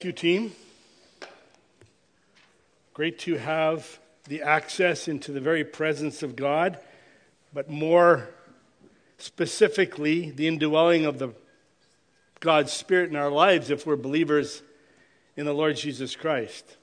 Thank you, team. Great to have the access into the very presence of God, but more specifically, the indwelling of God's Spirit in our lives if we're believers in the Lord Jesus Christ.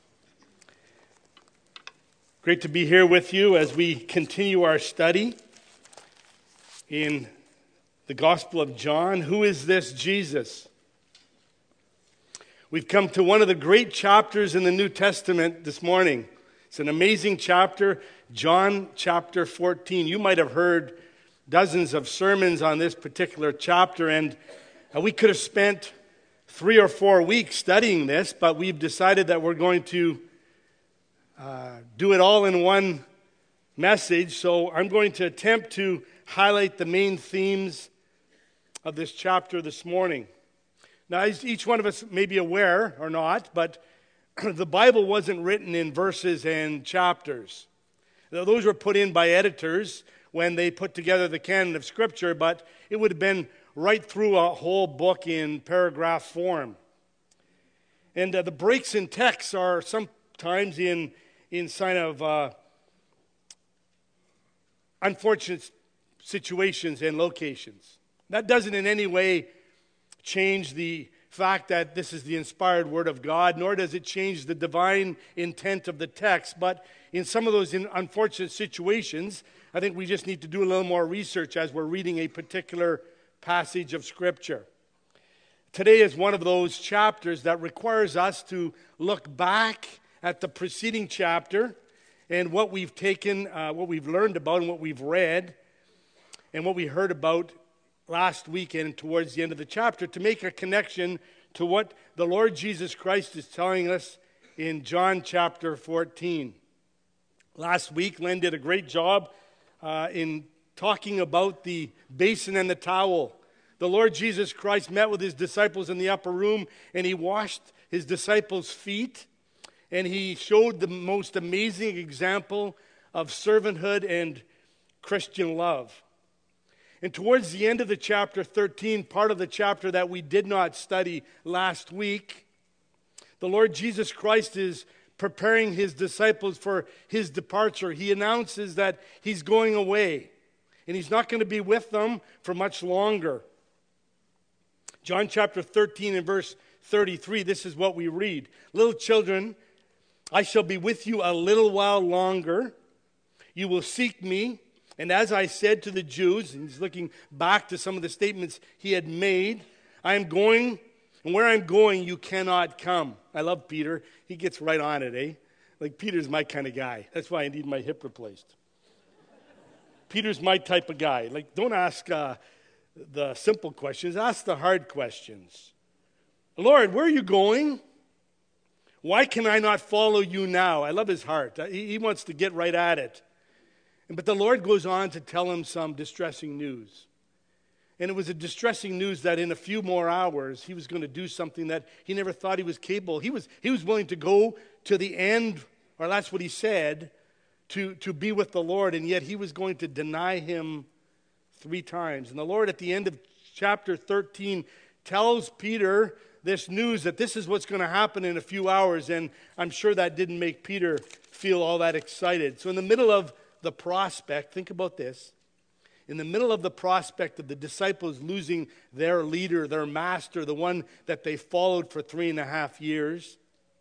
Great to be here with you as we continue our study in the Gospel of John. Who is this Jesus? We've come to one of the great chapters in the New Testament this morning. It's an amazing chapter, John chapter 14. You might have heard dozens of sermons on this particular chapter, and we could have spent 3 or 4 weeks studying this, but we've decided that we're going to do it all in one message. So I'm going to attempt to highlight the main themes of this chapter this morning. Now, as each one of us may be aware or not, but the Bible wasn't written in verses and chapters. Those were put in by editors when they put together the canon of Scripture, but it would have been right through a whole book in paragraph form. And the breaks in text are sometimes in sign of unfortunate situations and locations. That doesn't in any way change the fact that this is the inspired Word of God, nor does it change the divine intent of the text. But in some of those unfortunate situations, I think we just need to do a little more research as we're reading a particular passage of Scripture. Today is one of those chapters that requires us to look back at the preceding chapter and what we've taken, what we've learned about and what we've read and what we heard about last weekend towards the end of the chapter to make a connection to what the Lord Jesus Christ is telling us in John chapter 14. Last week, Len did a great job in talking about the basin and the towel. The Lord Jesus Christ met with his disciples in the upper room, and he washed his disciples' feet, and he showed the most amazing example of servanthood and Christian love. And towards the end of the chapter 13, part of the chapter that we did not study last week, the Lord Jesus Christ is preparing his disciples for his departure. He announces that he's going away, and he's not going to be with them for much longer. John chapter 13 and verse 33, this is what we read. Little children, I shall be with you a little while longer. You will seek me. And as I said to the Jews, and he's looking back to some of the statements he had made, I am going, and where I'm going, you cannot come. I love Peter. He gets right on it, eh? Like, Peter's my kind of guy. That's why I need my hip replaced. Peter's my type of guy. Like, don't ask the simple questions. Ask the hard questions. Lord, where are you going? Why can I not follow you now? I love his heart. He wants to get right at it. But the Lord goes on to tell him some distressing news. And it was a distressing news that in a few more hours, he was going to do something that he never thought he was capable. He was willing to go to the end, or that's what he said, to be with the Lord, and yet he was going to deny him 3 times. And the Lord at the end of chapter 13 tells Peter this news that this is what's going to happen in a few hours, and I'm sure that didn't make Peter feel all that excited. So in the middle of the prospect, think about this. In the middle of the prospect of the disciples losing their leader, their master, the one that they followed for 3.5 years,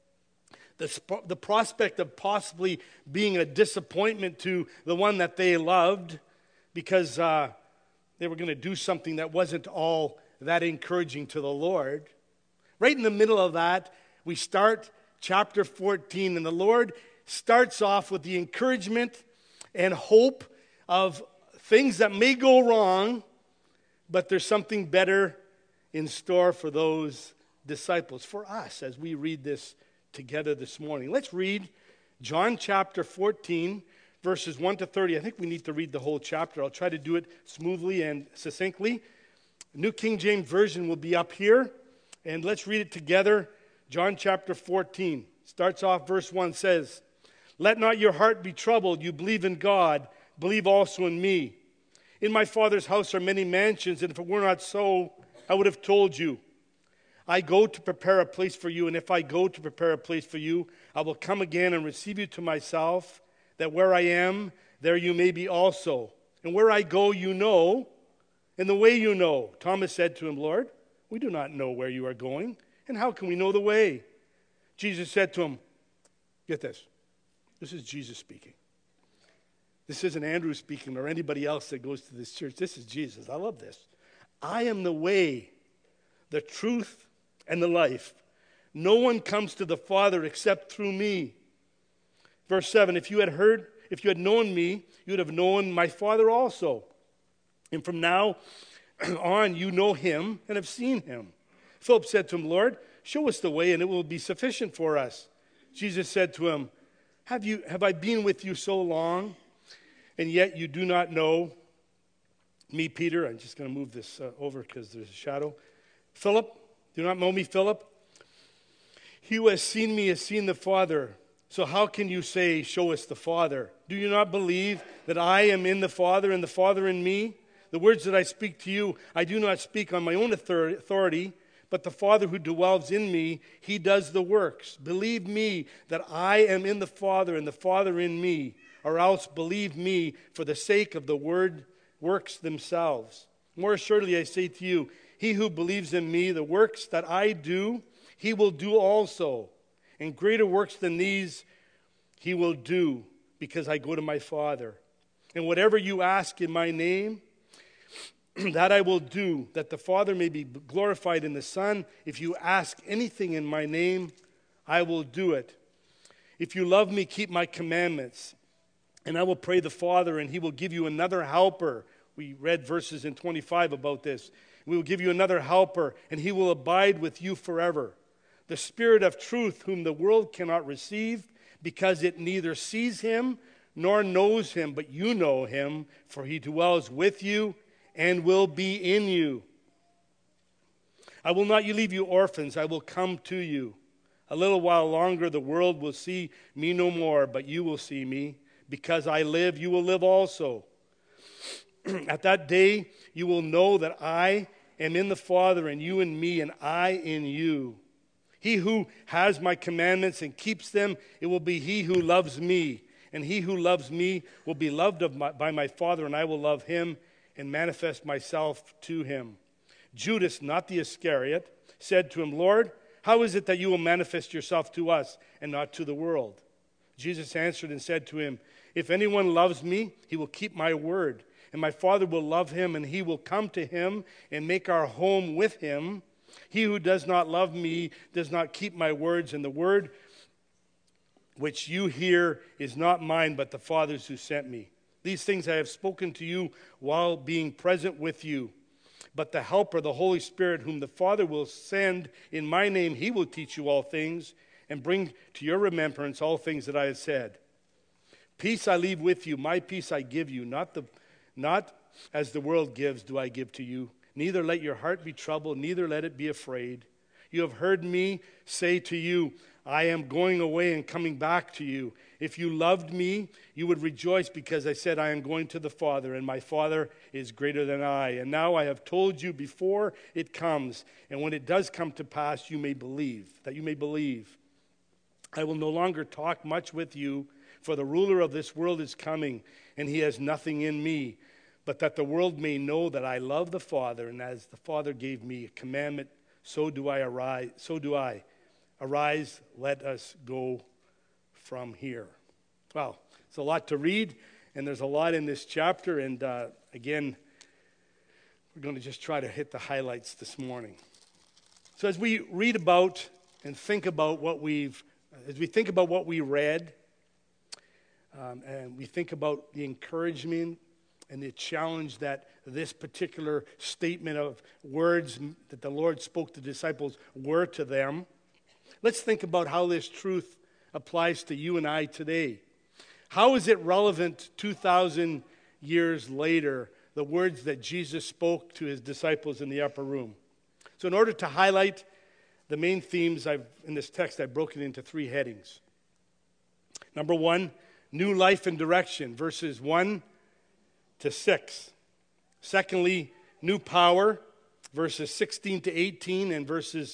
the prospect of possibly being a disappointment to the one that they loved because they were going to do something that wasn't all that encouraging to the Lord. Right in the middle of that, we start chapter 14, and the Lord starts off with the encouragement and hope of things that may go wrong, but there's something better in store for those disciples, for us, as we read this together this morning. Let's read John chapter 14, verses 1 to 30. I think we need to read the whole chapter. I'll try to do it smoothly and succinctly. New King James Version will be up here, and let's read it together. John chapter 14 starts off, verse 1 says, Let not your heart be troubled. You believe in God, believe also in me. In my Father's house are many mansions, and if it were not so, I would have told you. I go to prepare a place for you, and if I go to prepare a place for you, I will come again and receive you to myself, that where I am, there you may be also. And where I go, you know, and the way you know. Thomas said to him, Lord, we do not know where you are going, and how can we know the way? Jesus said to him, get this. This is Jesus speaking. This isn't Andrew speaking or anybody else that goes to this church. This is Jesus. I love this. I am the way, the truth, and the life. No one comes to the Father except through me. Verse 7, if you had known me, you would have known my Father also. And from now on, you know him and have seen him. Philip said to him, Lord, show us the way, and it will be sufficient for us. Jesus said to him, Have I been with you so long, and yet you do not know me, Peter? I'm just going to move this over because there's a shadow. Philip, do you not know me, Philip? He who has seen me has seen the Father. So how can you say, show us the Father? Do you not believe that I am in the Father and the Father in me? The words that I speak to you, I do not speak on my own authority, but the Father who dwells in me, he does the works. Believe me that I am in the Father and the Father in me, or else believe me for the sake of the works themselves. More assuredly I say to you, he who believes in me, the works that I do, he will do also. And greater works than these he will do, because I go to my Father. And whatever you ask in my name, that I will do, that the Father may be glorified in the Son. If you ask anything in my name, I will do it. If you love me, keep my commandments. And I will pray the Father, and he will give you another helper. We read verses in 25 about this. We will give you another helper, and he will abide with you forever. The Spirit of truth, whom the world cannot receive, because it neither sees him nor knows him, but you know him, for he dwells with you and will be in you. I will not leave you orphans, I will come to you. A little while longer the world will see me no more, but you will see me. Because I live, you will live also. At that day you will know that I am in the Father, and you in me, and I in you. He who has my commandments and keeps them, it will be he who loves me. And he who loves me will be loved by my Father, and I will love him and manifest myself to him. Judas, not the Iscariot, said to him, Lord, how is it that you will manifest yourself to us and not to the world? Jesus answered and said to him, if anyone loves me, he will keep my word. And my Father will love him, and he will come to him and make our home with him. He who does not love me does not keep my words, and the word which you hear is not mine, but the Father's who sent me. These things I have spoken to you while being present with you. But the Helper, the Holy Spirit, whom the Father will send in my name, he will teach you all things and bring to your remembrance all things that I have said. Peace I leave with you, my peace I give you, not as the world gives do I give to you. Neither let your heart be troubled, neither let it be afraid. You have heard me say to you, I am going away and coming back to you. If you loved me, you would rejoice because I said I am going to the Father, and my Father is greater than I. And now I have told you before it comes, and when it does come to pass, you may believe, that you may believe. I will no longer talk much with you, for the ruler of this world is coming, and he has nothing in me, but that the world may know that I love the Father, and as the Father gave me a commandment, so do I. Arise, let us go from here. Well, it's a lot to read, and there's a lot in this chapter, and again, we're going to just try to hit the highlights this morning. So as we read about and think about what we read, and we think about the encouragement and the challenge that this particular statement of words that the Lord spoke to the disciples were to them, let's think about how this truth applies to you and I today. How is it relevant 2,000 years later, the words that Jesus spoke to his disciples in the upper room? So in order to highlight the main themes in this text, I've broken it into 3 headings. Number 1, new life and direction, verses 1 to 6. Secondly, new power, verses 16 to 18 and verses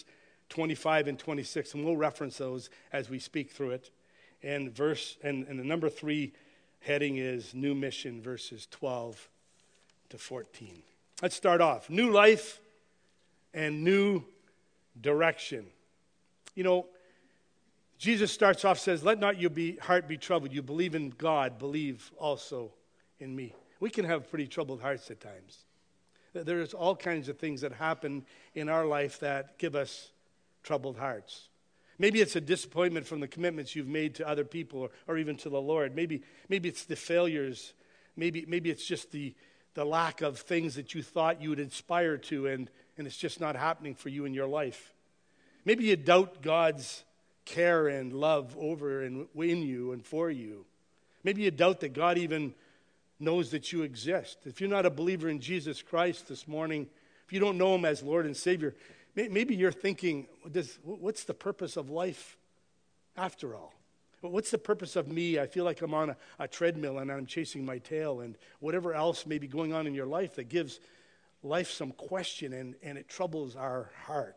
25 and 26, and we'll reference those as we speak through it. And the number 3 heading is new mission, verses 12 to 14. Let's start off. New life and new direction. You know, Jesus starts off, says, let not your heart be troubled. You believe in God, believe also in me. We can have pretty troubled hearts at times. There's all kinds of things that happen in our life that give us troubled hearts. Maybe it's a disappointment from the commitments you've made to other people or even to the Lord. Maybe it's the failures. Maybe it's just the lack of things that you thought you would aspire to, and it's just not happening for you in your life. Maybe you doubt God's care and love over and in you and for you. Maybe you doubt that God even knows that you exist. If you're not a believer in Jesus Christ this morning, if you don't know him as Lord and Savior, maybe you're thinking, what's the purpose of life after all? What's the purpose of me? I feel like I'm on a treadmill and I'm chasing my tail, and whatever else may be going on in your life that gives life some question and it troubles our heart.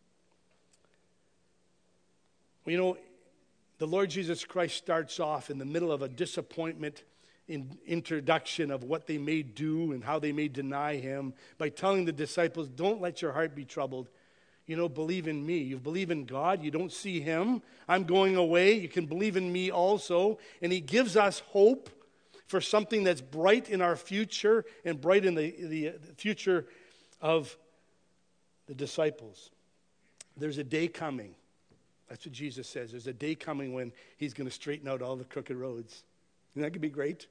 Well, you know, the Lord Jesus Christ starts off in the middle of a disappointment introduction of what they may do and how they may deny him by telling the disciples, don't let your heart be troubled. You know, believe in me. You believe in God. You don't see him. I'm going away. You can believe in me also. And he gives us hope for something that's bright in our future and bright in the future of the disciples. There's a day coming. That's what Jesus says. There's a day coming when he's going to straighten out all the crooked roads. Isn't that going to be great?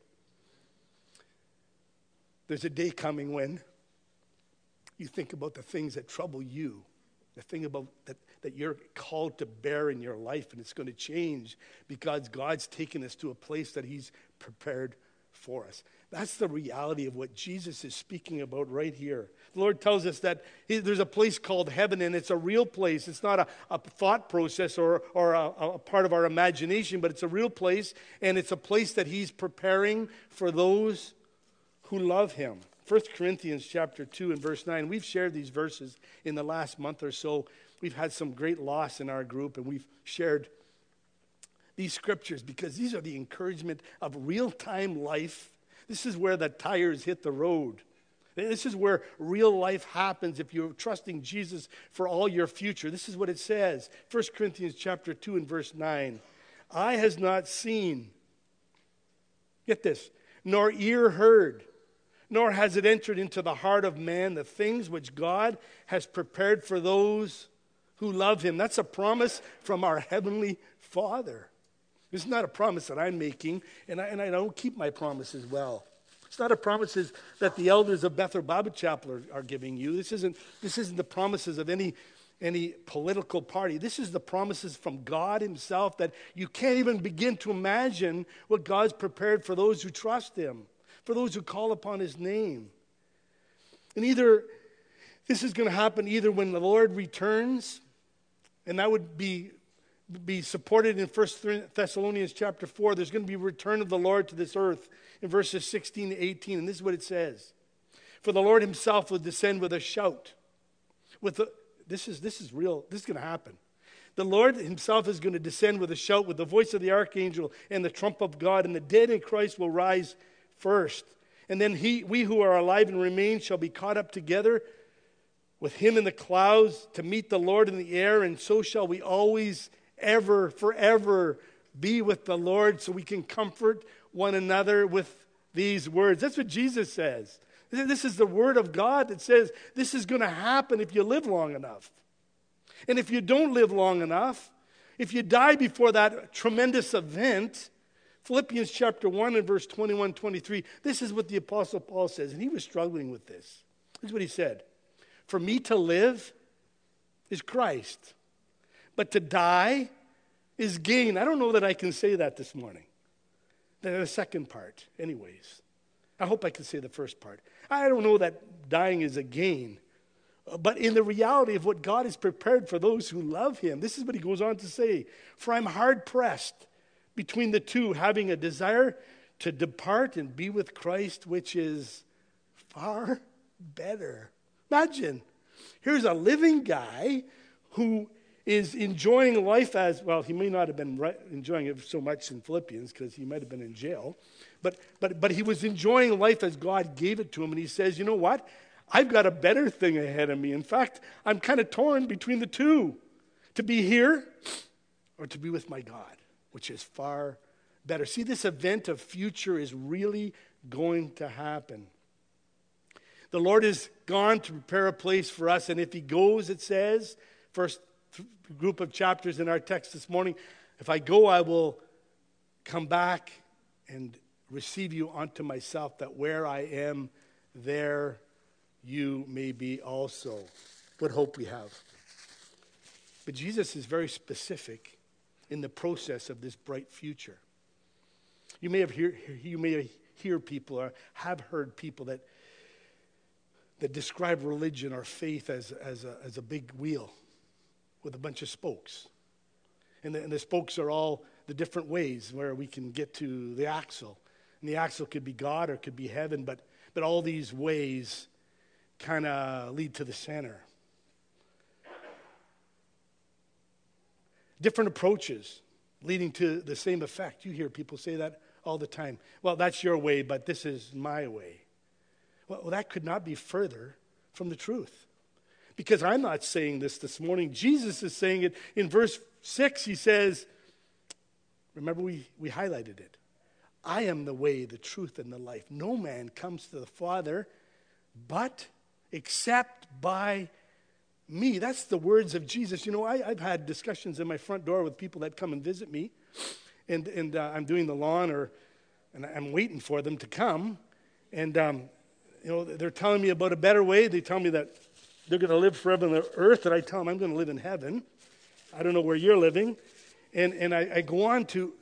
There's a day coming when you think about the things that trouble you, the thing about that you're called to bear in your life, and it's going to change because God's taken us to a place that he's prepared for us. That's the reality of what Jesus is speaking about right here. The Lord tells us that there's a place called heaven, and it's a real place. It's not a thought process or a part of our imagination, but it's a real place, and it's a place that he's preparing for those who love him. 1 Corinthians chapter 2 and verse 9. We've shared these verses in the last month or so. We've had some great loss in our group, and we've shared these scriptures because these are the encouragement of real-time life. This is where the tires hit the road. This is where real life happens if you're trusting Jesus for all your future. This is what it says. 1 Corinthians chapter 2 and verse 9. Eye has not seen, get this, nor ear heard, nor has it entered into the heart of man the things which God has prepared for those who love him. That's a promise from our heavenly Father. This is not a promise that I'm making, and I don't keep my promises well. It's not a promises that the elders of Bethel Bible Chapel are giving you. This isn't the promises of any political party. This is the promises from God himself that you can't even begin to imagine what God's prepared for those who trust him, for those who call upon his name. And this is going to happen either when the Lord returns, and that would be supported in 1 Thessalonians chapter 4. There's going to be a return of the Lord to this earth in verses 16 to 18. And this is what it says. For the Lord himself will descend with a shout. This is real. This is going to happen. The Lord himself is going to descend with a shout, with the voice of the archangel and the trump of God. And the dead in Christ will rise first. And then we who are alive and remain shall be caught up together with him in the clouds to meet the Lord in the air. And so shall we always ever, forever be with the Lord, so we can comfort one another with these words. That's what Jesus says. This is the word of God that says this is going to happen if you live long enough. And if you don't live long enough, if you die before that tremendous event, Philippians chapter 1 and verse 21, 23, this is what the Apostle Paul says, and he was struggling with this. This is what he said. For me to live is Christ, but to die is gain. I don't know that I can say that this morning. The second part, anyways. I hope I can say the first part. I don't know that dying is a gain. But in the reality of what God has prepared for those who love him, this is what he goes on to say. For I'm hard pressed between the two, having a desire to depart and be with Christ, which is far better. Imagine, here's a living guy who is enjoying life as, well, he may not have been enjoying it so much in Philippians because he might have been in jail, but he was enjoying life as God gave it to him, and he says, you know what? I've got a better thing ahead of me. In fact, I'm kind of torn between the two, to be here or to be with my God, which is far better. See, this event of future is really going to happen. The Lord is gone to prepare a place for us, and if he goes, it says, first group of chapters in our text this morning, if I go, I will come back and receive you unto myself, that where I am, there you may be also. What hope we have. But Jesus is very specific in the process of this bright future. You may hear people or have heard people that describe religion or faith as a big wheel with a bunch of spokes. And the spokes are all the different ways where we can get to the axle. And the axle could be God or it could be heaven, but all these ways kind of lead to the center. Different approaches leading to the same effect. You hear people say that all the time. Well, that's your way, but this is my way. Well, that could not be further from the truth. Because I'm not saying this morning. Jesus is saying it in verse 6. He says, remember we highlighted it. I am the way, the truth, and the life. No man comes to the Father but except by me. That's the words of Jesus. You know, I've had discussions in my front door with people that come and visit me. And I'm doing the lawn and I'm waiting for them to come. And, they're telling me about a better way. They tell me that they're going to live forever on the earth, and I tell them I'm going to live in heaven. I don't know where you're living. And I go on to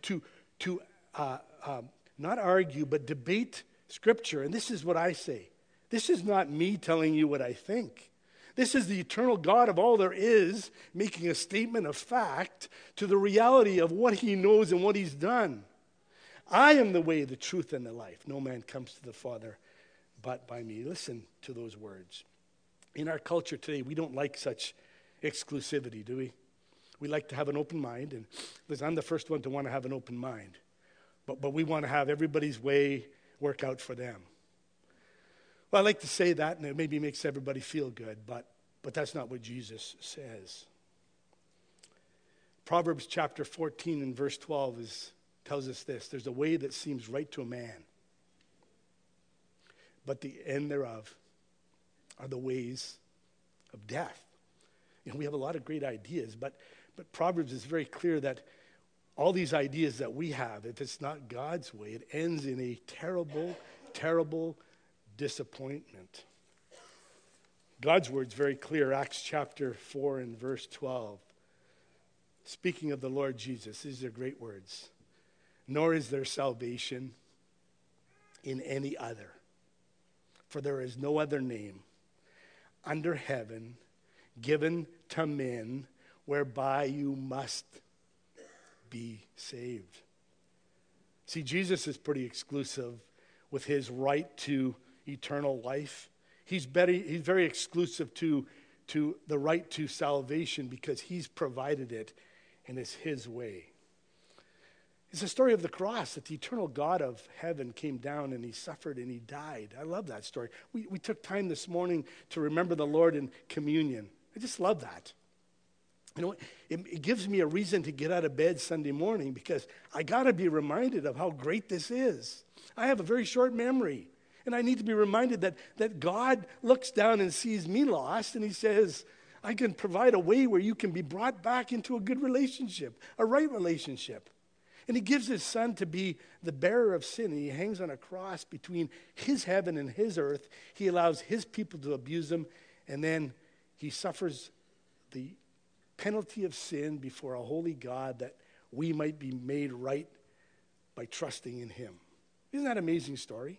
not argue, but debate Scripture. And this is what I say. This is not me telling you what I think. This is the eternal God of all there is making a statement of fact to the reality of what he knows and what he's done. I am the way, the truth, and the life. No man comes to the Father but by me. Listen to those words. In our culture today, we don't like such exclusivity, do we? We like to have an open mind. And listen, I'm the first one to want to have an open mind. But we want to have everybody's way work out for them. Well, I like to say that, and it maybe makes everybody feel good, but that's not what Jesus says. Proverbs chapter 14 and verse 12 tells us this. There's a way that seems right to a man, but the end thereof are the ways of death. You know, we have a lot of great ideas, but Proverbs is very clear that all these ideas that we have, if it's not God's way, it ends in a terrible, terrible disappointment. God's word's very clear. Acts chapter 4 and verse 12. Speaking of the Lord Jesus, these are great words. Nor is there salvation in any other, for there is no other name under heaven given to men whereby you must be saved. See, Jesus is pretty exclusive with his right to eternal life. He's very exclusive to the right to salvation because he's provided it and it's his way. It's the story of the cross, that the eternal God of heaven came down and he suffered and he died. I love that story. We took time this morning to remember the Lord in communion. I just love that. You know, it gives me a reason to get out of bed Sunday morning because I got to be reminded of how great this is. I have a very short memory, and I need to be reminded that God looks down and sees me lost, and he says, I can provide a way where you can be brought back into a good relationship, a right relationship. And he gives his son to be the bearer of sin, and he hangs on a cross between his heaven and his earth. He allows his people to abuse him, and then he suffers the penalty of sin before a holy God that we might be made right by trusting in him. Isn't that an amazing story?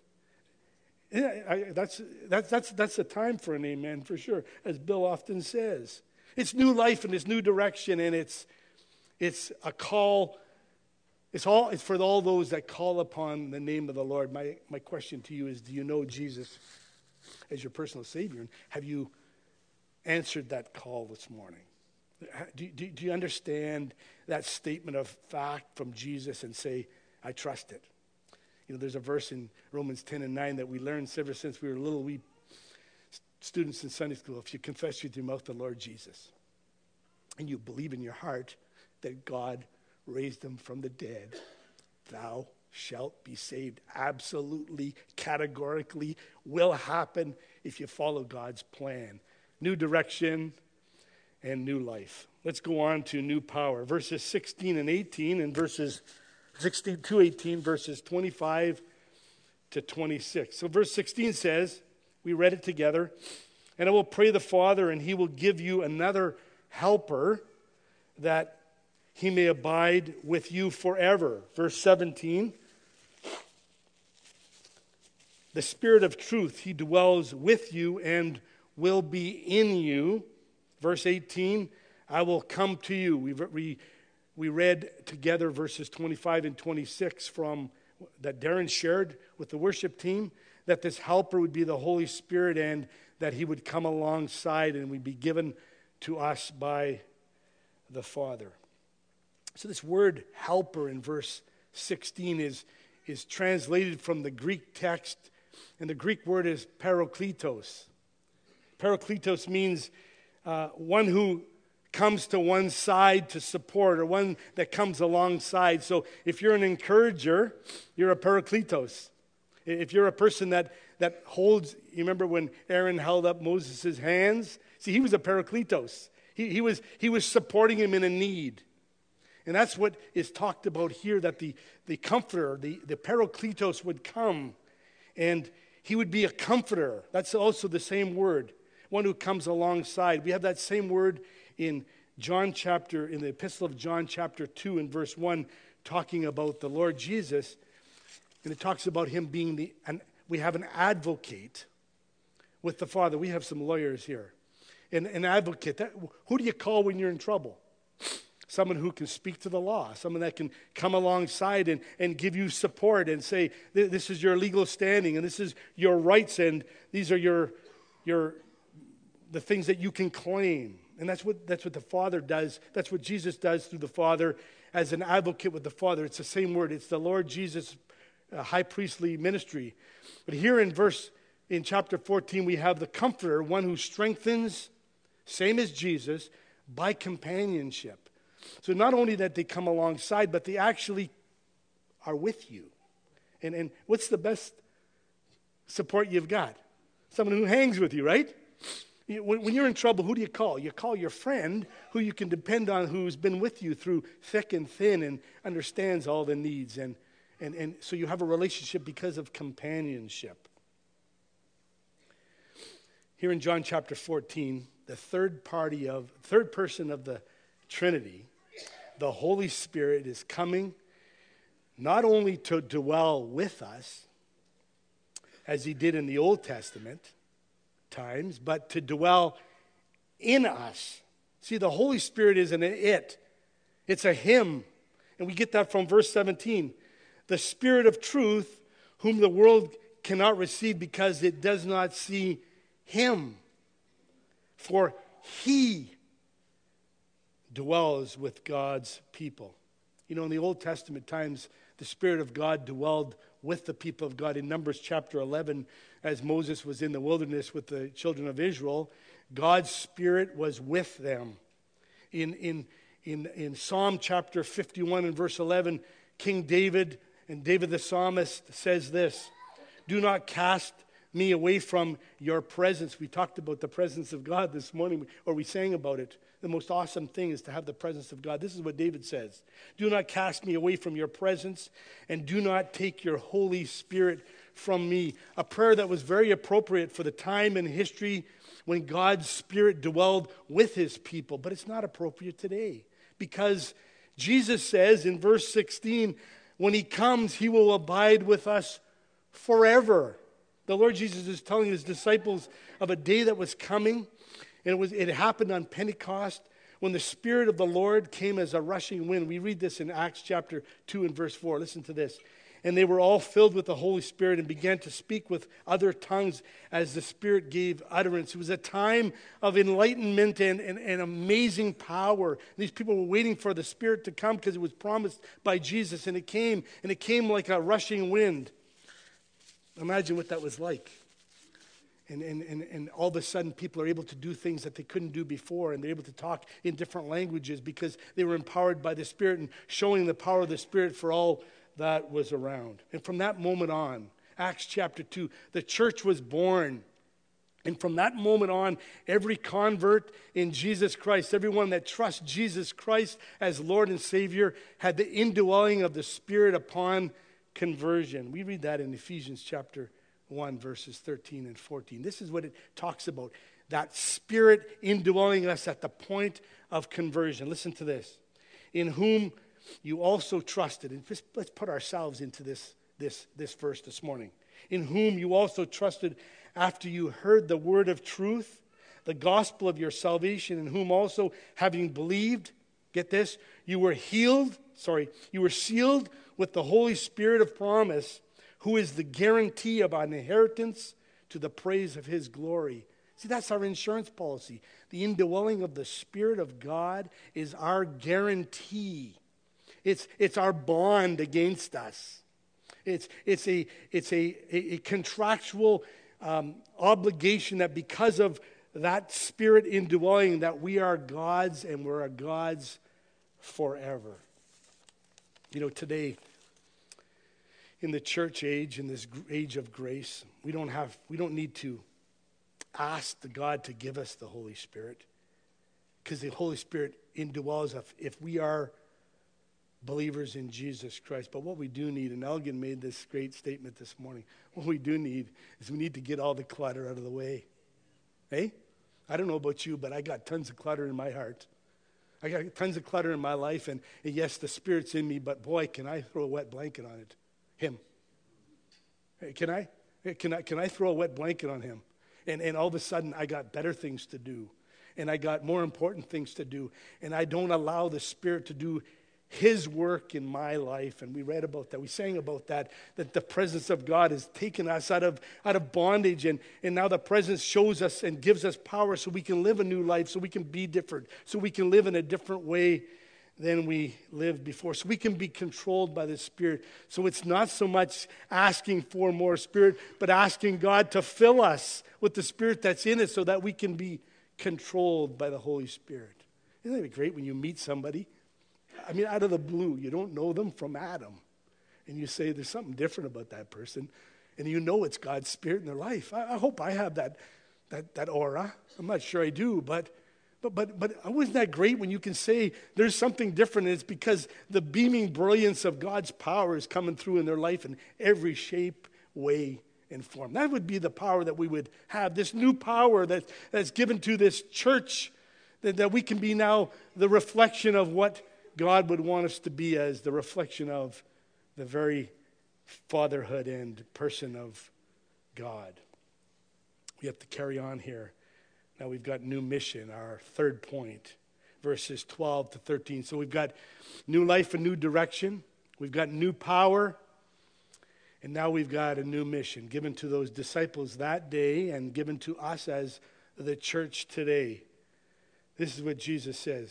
Yeah, that's a time for an amen for sure, as Bill often says. It's new life and it's new direction, and it's a call. It's for all those that call upon the name of the Lord. My question to you is, do you know Jesus as your personal Savior? And have you answered that call this morning? Do you understand that statement of fact from Jesus and say, I trust it? You know, there's a verse in Romans 10 and 9 that we learned ever since we were little wee students in Sunday school. If you confess with your mouth the Lord Jesus and you believe in your heart that God raised him from the dead, thou shalt be saved. Absolutely, categorically will happen if you follow God's plan. New direction and new life. Let's go on to new power. Verses 16 and 18 and verses 16 to 18, verses 25 to 26. So verse 16 says, we read it together, and I will pray the Father, and he will give you another helper that he may abide with you forever. Verse 17, the Spirit of truth, he dwells with you and will be in you. Verse 18, I will come to you. We read together verses 25 and 26 from that Darren shared with the worship team, that this helper would be the Holy Spirit and that he would come alongside and would be given to us by the Father. So this word helper in verse 16 is translated from the Greek text, and the Greek word is parakletos. Parakletos means one who comes to one side to support, or one that comes alongside. So if you're an encourager, you're a parakletos. If you're a person that holds, you remember when Aaron held up Moses' hands? See, he was a parakletos. He was supporting him in a need. And that's what is talked about here, that the comforter, the parakletos would come, and he would be a comforter. That's also the same word, one who comes alongside. We have that same word in the Epistle of John chapter 2 and verse 1, talking about the Lord Jesus. And it talks about him being we have an advocate with the Father. We have some lawyers here. An advocate. Who do you call when you're in trouble? Someone who can speak to the law. Someone that can come alongside and give you support and say, this is your legal standing and this is your rights and these are the things that you can claim. And that's what the Father does. That's what Jesus does through the Father as an advocate with the Father. It's the same word. It's the Lord Jesus high priestly ministry. But here in chapter 14, we have the Comforter, one who strengthens, same as Jesus, by companionship. So not only that they come alongside, but they actually are with you. And what's the best support you've got? Someone who hangs with you, right? When you're in trouble, who do you call? You call your friend who you can depend on, who's been with you through thick and thin and understands all the needs. And so you have a relationship because of companionship. Here in John chapter 14, the third person of the Trinity, the Holy Spirit, is coming not only to dwell with us, as he did in the Old Testament times, but to dwell in us. See, the Holy Spirit isn't it. It's a him. And we get that from verse 17. The Spirit of truth, whom the world cannot receive because it does not see him. For he dwells with God's people. You know, in the Old Testament times, the Spirit of God dwelled with the people of God. In Numbers chapter 11, as Moses was in the wilderness with the children of Israel, God's Spirit was with them. In Psalm chapter 51 and verse 11, King David and David the psalmist says this, do not cast me away from your presence. We talked about the presence of God this morning, or we sang about it. The most awesome thing is to have the presence of God. This is what David says. Do not cast me away from your presence, and do not take your Holy Spirit from me. A prayer that was very appropriate for the time in history when God's Spirit dwelled with his people. But it's not appropriate today, because Jesus says in verse 16, when he comes, he will abide with us forever. The Lord Jesus is telling his disciples of a day that was coming, and it happened on Pentecost when the Spirit of the Lord came as a rushing wind. We read this in Acts chapter 2 and verse 4. Listen to this. And they were all filled with the Holy Spirit and began to speak with other tongues as the Spirit gave utterance. It was a time of enlightenment and amazing power. These people were waiting for the Spirit to come because it was promised by Jesus, and it came like a rushing wind. Imagine what that was like. And all of a sudden, people are able to do things that they couldn't do before, and they're able to talk in different languages because they were empowered by the Spirit and showing the power of the Spirit for all that was around. And from that moment on, Acts chapter 2, the church was born. And from that moment on, every convert in Jesus Christ, everyone that trusts Jesus Christ as Lord and Savior, had the indwelling of the Spirit upon conversion. We read that in Ephesians chapter 1, verses 13 and 14. This is what it talks about, that Spirit indwelling us at the point of conversion. Listen to this. In whom you also trusted. And just, let's put ourselves into this verse this morning. In whom you also trusted after you heard the word of truth, the gospel of your salvation, in whom also, having believed, get this, you were sealed with the Holy Spirit of promise, who is the guarantee of our inheritance to the praise of his glory. See, that's our insurance policy. The indwelling of the Spirit of God is our guarantee. It's our bond against us. It's a contractual obligation that because of that Spirit indwelling, that we are God's and we're God's forever. You know, today, in the church age, in this age of grace, we don't need to ask the God to give us the Holy Spirit, because the Holy Spirit indwells us if we are believers in Jesus Christ. But what we do need, and Elgin made this great statement this morning, what we do need is we need to get all the clutter out of the way. Hey? I don't know about you, but I got tons of clutter in my heart. I got tons of clutter in my life, and yes, the Spirit's in me, but boy, can I throw a wet blanket on it. Him. Hey, can I throw a wet blanket on him? And all of a sudden, I got better things to do. And I got more important things to do. And I don't allow the Spirit to do his work in my life. And we read about that. We sang about that the presence of God has taken us out of bondage. And now the presence shows us and gives us power so we can live a new life, so we can be different, so we can live in a different way than we lived before. So we can be controlled by the Spirit. So it's not so much asking for more Spirit, but asking God to fill us with the Spirit that's in us so that we can be controlled by the Holy Spirit. Isn't it great when you meet somebody? I mean, out of the blue, you don't know them from Adam. And you say, there's something different about that person. And you know it's God's Spirit in their life. I hope I have that aura. I'm not sure I do, but wasn't that great when you can say there's something different, and it's because the beaming brilliance of God's power is coming through in their life in every shape, way, and form. That would be the power that we would have, this new power that's given to this church, that we can be now the reflection of what God would want us to be, as the reflection of the very fatherhood and person of God. We have to carry on here. Now we've got new mission, our third point, verses 12 to 13. So we've got new life and new direction. We've got new power. And now we've got a new mission given to those disciples that day and given to us as the church today. This is what Jesus says.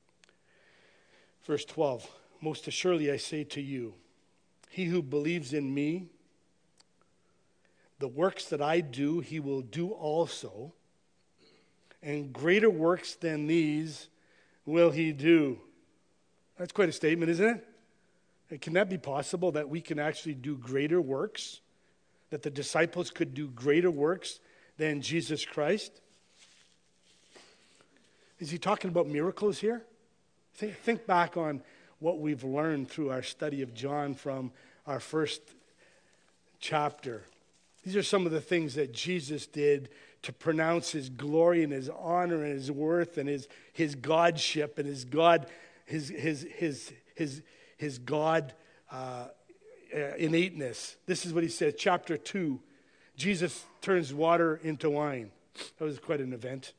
Verse 12, most assuredly I say to you, he who believes in me, the works that I do, he will do also. And greater works than these will he do. That's quite a statement, isn't it? And can that be possible, that we can actually do greater works? That the disciples could do greater works than Jesus Christ? Is he talking about miracles here? Think back on what we've learned through our study of John from our first chapter. These are some of the things that Jesus did to pronounce his glory and his honor and his worth and his godship and his God innateness. This is what he said, chapter 2. Jesus turns water into wine. That was quite an event.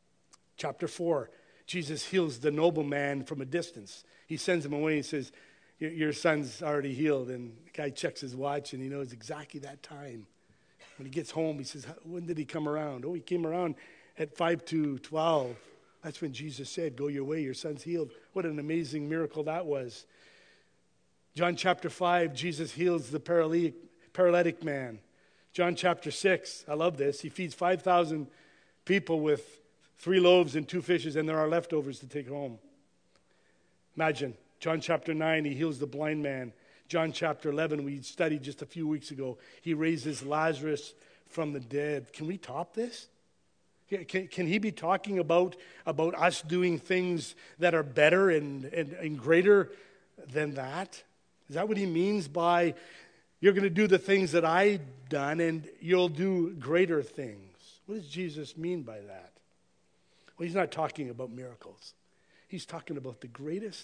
Chapter 4, Jesus heals the nobleman from a distance. He sends him away and says, your son's already healed, and the guy checks his watch, and he knows exactly that time. When he gets home, he says, when did he come around? Oh, he came around at 5 to 12. That's when Jesus said, go your way, your son's healed. What an amazing miracle that was. John chapter 5, Jesus heals the paralytic man. John chapter 6, I love this. He feeds 5,000 people with 3 loaves and 2 fishes, and there are leftovers to take home. Imagine, John chapter 9, he heals the blind man. John chapter 11, we studied just a few weeks ago, he raises Lazarus from the dead. Can we top this? Can he be talking about us doing things that are better and greater than that? Is that what he means by you're going to do the things that I've done and you'll do greater things? What does Jesus mean by that? Well, he's not talking about miracles. He's talking about the greatest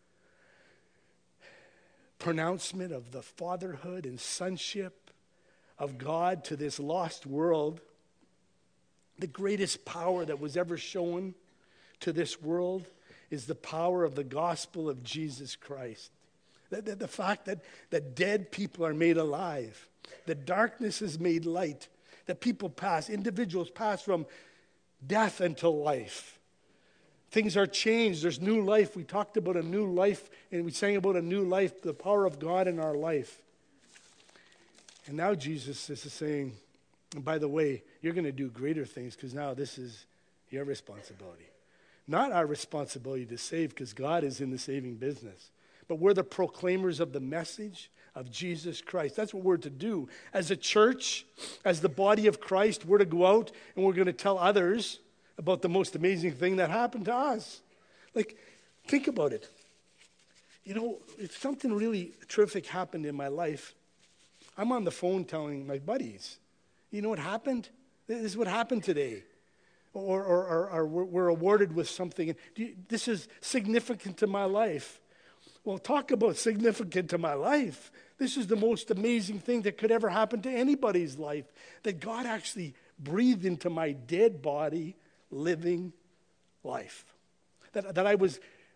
pronouncement of the fatherhood and sonship of God to this lost world. The greatest power that was ever shown to this world is the power of the gospel of Jesus Christ. The fact that dead people are made alive, that darkness is made light, that individuals pass from death unto life. Things are changed. There's new life. We talked about a new life, and we sang about a new life, the power of God in our life. And now Jesus is saying, and by the way, you're going to do greater things because now this is your responsibility. Not our responsibility to save because God is in the saving business. But we're the proclaimers of the message of Jesus Christ. That's what we're to do. As a church, as the body of Christ, we're to go out and we're going to tell others about the most amazing thing that happened to us. Like, think about it. You know, if something really terrific happened in my life, I'm on the phone telling my buddies, you know what happened? This is what happened today. Or we're awarded with something. This is significant to my life. Well, talk about significant to my life. This is the most amazing thing that could ever happen to anybody's life. That God actually breathed into my dead body living life. I was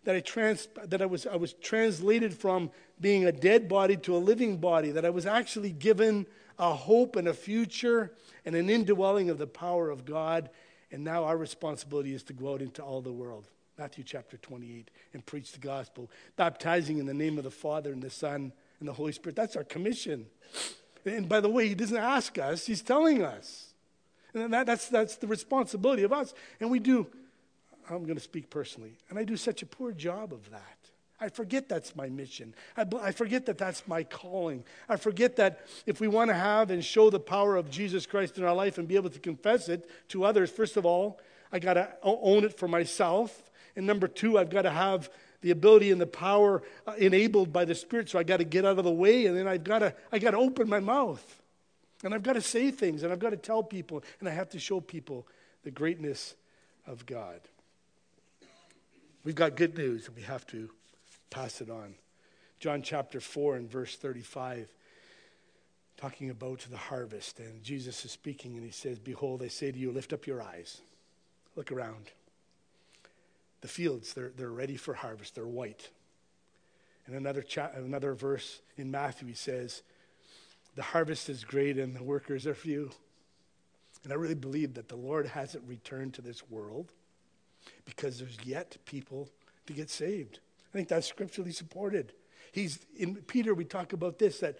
translated from being a dead body to a living body. That I was actually given a hope and a future and an indwelling of the power of God. And now our responsibility is to go out into all the world. Matthew chapter 28, and preach the gospel, baptizing in the name of the Father and the Son and the Holy Spirit. That's our commission. And by the way, he doesn't ask us, he's telling us. And that's the responsibility of us. And we do, I'm going to speak personally, and I do such a poor job of that. I forget that's my mission. I forget that that's my calling. I forget that if we want to have and show the power of Jesus Christ in our life and be able to confess it to others, first of all, I got to own it for myself. And number 2, I've got to have the ability and the power enabled by the Spirit. So I got to get out of the way, and then I got to open my mouth, and I've got to say things, and I've got to tell people, and I have to show people the greatness of God. We've got good news, and we have to pass it on. John chapter 4 and verse 35, talking about the harvest, and Jesus is speaking, and he says, "Behold, I say to you, lift up your eyes, look around." The fields, they're ready for harvest. They're white. And another verse in Matthew, he says, the harvest is great and the workers are few. And I really believe that the Lord hasn't returned to this world because there's yet people to get saved. I think that's scripturally supported. In Peter, we talk about this, that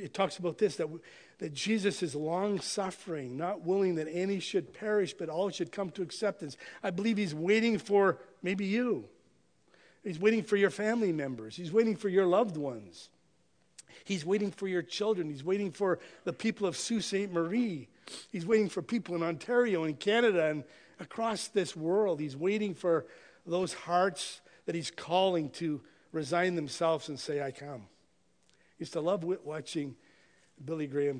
Jesus is long-suffering, not willing that any should perish, but all should come to acceptance. I believe he's waiting for maybe you. He's waiting for your family members. He's waiting for your loved ones. He's waiting for your children. He's waiting for the people of Sault Ste. Marie. He's waiting for people in Ontario and Canada and across this world. He's waiting for those hearts that he's calling to resign themselves and say, I come. I used to love watching Billy Graham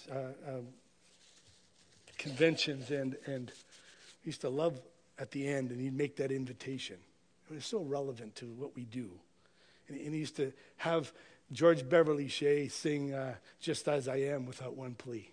conventions, and used to love at the end, and he'd make that invitation. It was so relevant to what we do. And he used to have George Beverly Shea sing Just As I Am without one plea.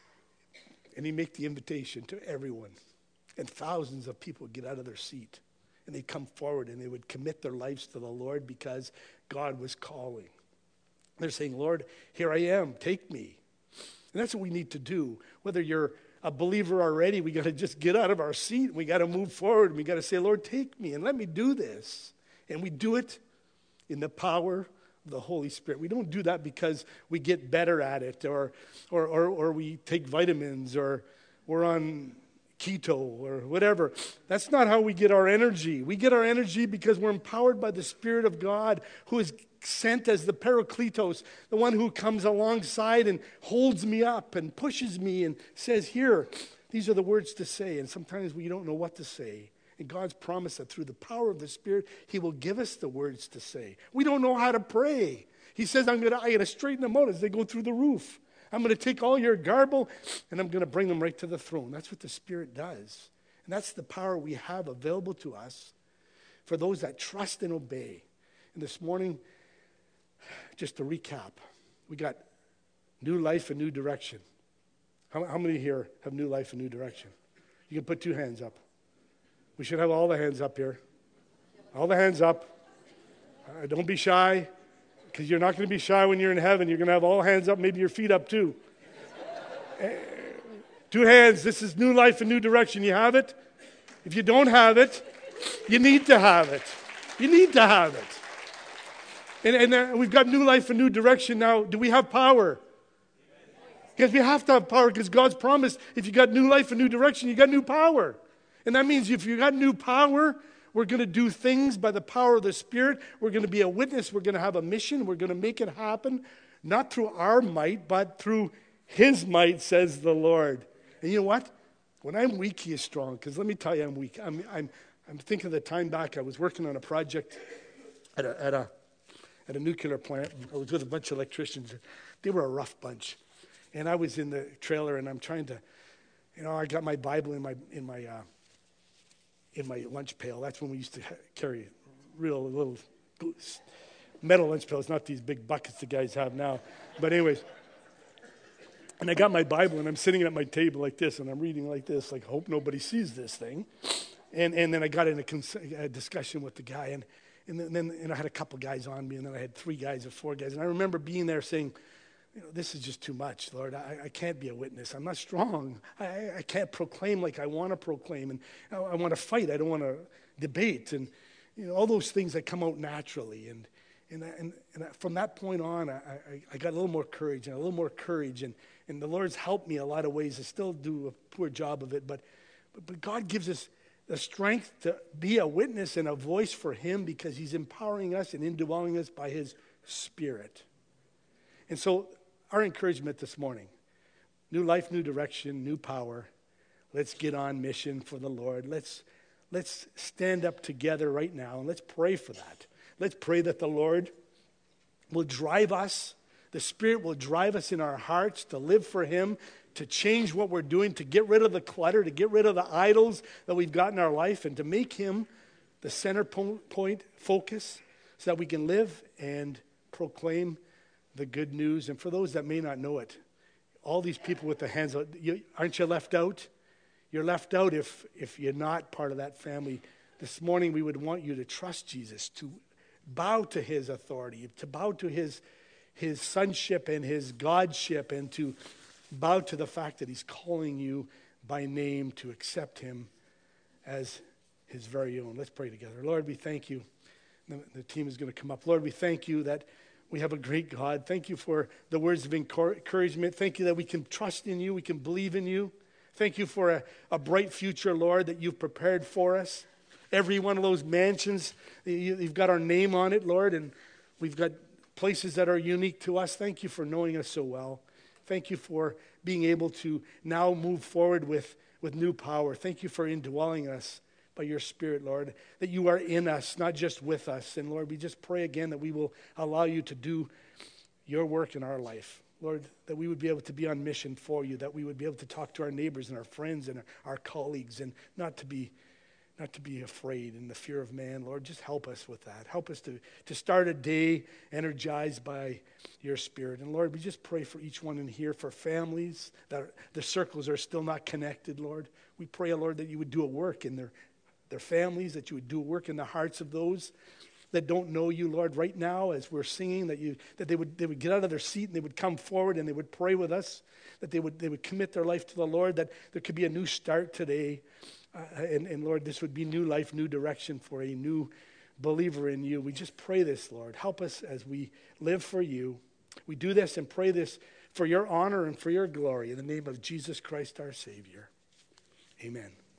And he'd make the invitation to everyone. And thousands of people get out of their seat And they'd come forward and they would commit their lives to the Lord because God was calling. They're saying, Lord, here I am, take me. And that's what we need to do. Whether you're a believer already, we got to just get out of our seat. We got to move forward. We got to say, Lord, take me and let me do this. And we do it in the power of the Holy Spirit. We don't do that because we get better at it or we take vitamins or we're on keto or whatever. That's not how we get our energy. We get our energy because we're empowered by the Spirit of God, who is sent as the Parakletos, the one who comes alongside and holds me up and pushes me and says, here, these are the words to say. And sometimes we don't know what to say. And God's promised that through the power of the Spirit, he will give us the words to say. We don't know how to pray. He says, I got to straighten them out as they go through the roof. I'm going to take all your garble and I'm going to bring them right to the throne. That's what the Spirit does. And that's the power we have available to us for those that trust and obey. And this morning, just to recap, we got new life and new direction. How many here have new life and new direction? You can put 2 hands up. We should have all the hands up here. All the hands up. Don't be shy. Because you're not going to be shy when you're in heaven. You're going to have all hands up, maybe your feet up too. 2 hands. This is new life and new direction. You have it? If you don't have it, you need to have it. You need to have it. And we've got new life and new direction now. Do we have power? Because we have to have power because God's promised if you got new life and new direction, you got new power. And that means if you got new power, we're going to do things by the power of the Spirit. We're going to be a witness. We're going to have a mission. We're going to make it happen, not through our might, but through his might, says the Lord. And you know what? When I'm weak, he is strong. Because let me tell you, I'm weak. I'm thinking of the time back. I was working on a project at a nuclear plant. I was with a bunch of electricians. They were a rough bunch. And I was in the trailer, and I'm trying to, I got my Bible in my lunch pail. That's when we used to carry real little metal lunch pails, not these big buckets the guys have now. But anyways, and I got my Bible, and I'm sitting at my table like this, and I'm reading like this, like, hope nobody sees this thing. And then I got in a discussion with the guy, and then I had a couple guys on me, and then I had 3 guys or 4 guys. And I remember being there saying, this is just too much, Lord. I can't be a witness. I'm not strong. I can't proclaim like I want to proclaim. And I want to fight. I don't want to debate. And all those things that come out naturally. And from that point on, I got a little more courage and a little more courage. And the Lord's helped me a lot of ways. I still do a poor job of it. But God gives us the strength to be a witness and a voice for him because he's empowering us and indwelling us by his Spirit. And so our encouragement this morning, new life, new direction, new power. Let's get on mission for the Lord. Let's stand up together right now and let's pray for that. Let's pray that the Lord will drive us. The Spirit will drive us in our hearts to live for him, to change what we're doing, to get rid of the clutter, to get rid of the idols that we've got in our life, and to make him the center point focus so that we can live and proclaim the good news. And for those that may not know it, all these people with the hands out, aren't you left out? You're left out if you're not part of that family. This morning we would want you to trust Jesus, to bow to his authority, to bow to his sonship and his godship, and to bow to the fact that he's calling you by name to accept him as his very own. Let's pray together. Lord, we thank you. The team is going to come up. Lord, we thank you that we have a great God. Thank you for the words of encouragement. Thank you that we can trust in you. We can believe in you. Thank you for a bright future, Lord, that you've prepared for us. Every one of those mansions, you've got our name on it, Lord, and we've got places that are unique to us. Thank you for knowing us so well. Thank you for being able to now move forward with new power. Thank you for indwelling us by your Spirit, Lord, that you are in us, not just with us. And Lord, we just pray again that we will allow you to do your work in our life. Lord, that we would be able to be on mission for you, that we would be able to talk to our neighbors and our friends and our colleagues, and not to be afraid in the fear of man. Lord, just help us with that. Help us to start a day energized by your Spirit. And Lord, we just pray for each one in here, for families that the circles are still not connected, Lord. We pray, Lord, that you would do a work in their their families, that you would do work in the hearts of those that don't know you, Lord, right now as we're singing, that they would get out of their seat and they would come forward and they would pray with us, that they would commit their life to the Lord, that there could be a new start today. And Lord, this would be new life, new direction for a new believer in you. We just pray this, Lord. Help us as we live for you. We do this and pray this for your honor and for your glory in the name of Jesus Christ our Savior. Amen.